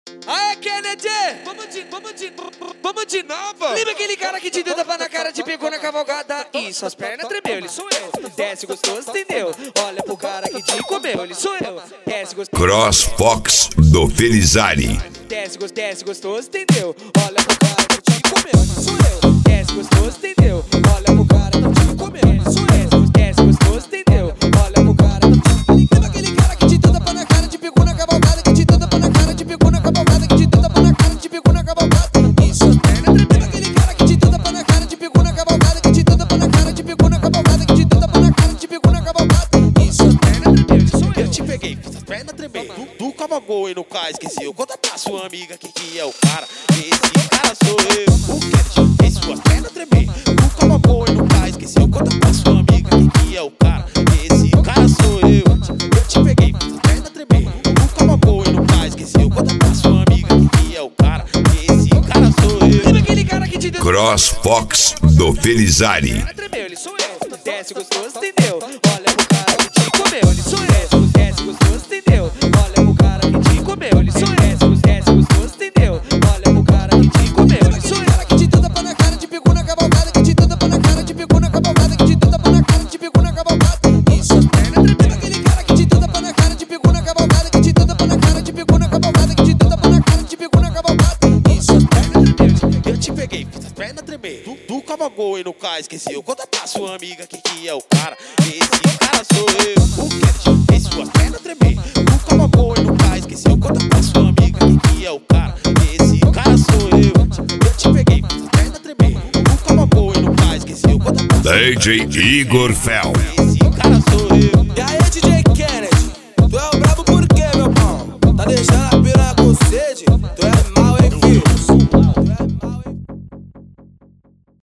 Aê, Kennedy! Vamos de nova! Lembra aquele cara que te deu tapa na cara, te pegou na cavalgada e suas pernas tremeu? Ele sou eu. Desce gostoso, entendeu? Olha pro cara que te comeu, ele sou eu. Desce gostoso. CrossFox do Felizardi. Desce gostoso, entendeu? Olha pro cara que te comeu, ele sou eu. Desce gostoso, entendeu? Olha pro cara que te comeu, ele sou eu. Desce gostoso, entendeu? Olha pro cara que te comeu. Lembra aquele cara que te deu tapa na cara, te pegou na cavalgada, que te deu tapa na cara, te pegou na cavalgada, que te deu tapa na cara, te pegou na cavalgada e suas pernas tremeu? Aquele cara que te deu tapa na cara, te pegou na cavalgada, que te deu tapa na cara, te pegou na cavalgada, que te deu tapa na cara, te pegou na cavalgada e suas pernas tremeu? Ele sou eu. Eu te peguei, fiz as pernas tremer. Tu cavalgou e no cais, esqueceu. Conta pra sua amiga que é o cara. Esse cara sou eu. O Kennedy fez suas pernas tremer. Tu cavalgou e no cais, esqueceu. Conta pra sua amiga que é o cara. Esse cara sou eu. Eu te peguei, fiz as pernas tremer. Tu cavalgou e no cais, esqueceu. Conta pra sua amiga que é o cara. Esse cara sou eu. Lembra aquele cara que te deu CrossFox do Felizardi. tremeu? Ele sou eu. Desce gostoso, entendeu? Olha pro cara que te comeu, ele sou eu. Desce gostoso, entendeu? Olha pro cara que te comeu, ele sou eu. Desce gostoso, entendeu? Olha pro cara que te comeu, ele sou eu. Cara que te deu tapa na cara, te pegou na cavalgada, que te deu tapa na cara, te pegou na cavalgada, que te deu tapa na cara, te pegou na cavalgada e suas pernas tremeu? Aquele cara que te deu tapa na cara, te pegou na cavalgada, que te deu tapa na cara, te pegou na cavalgada, que te deu tapa na cara, te pegou na cavalgada e suas pernas tremeu? Eu te peguei, fiz as pernas tremer. Tu cavalgou e no cais, esqueceu. Conta pra sua amiga que é o cara. Esse cara sou eu. O Kennedy fez suas pernas tremer. Tu cavalgou e no cais, esqueceu. Conta pra sua amiga que é o cara. Esse cara sou eu. Eu te peguei, fiz as pernas tremer. Tu cavalgou e no cais, esqueceu. Conta pra sua amiga DJ Igor Fel.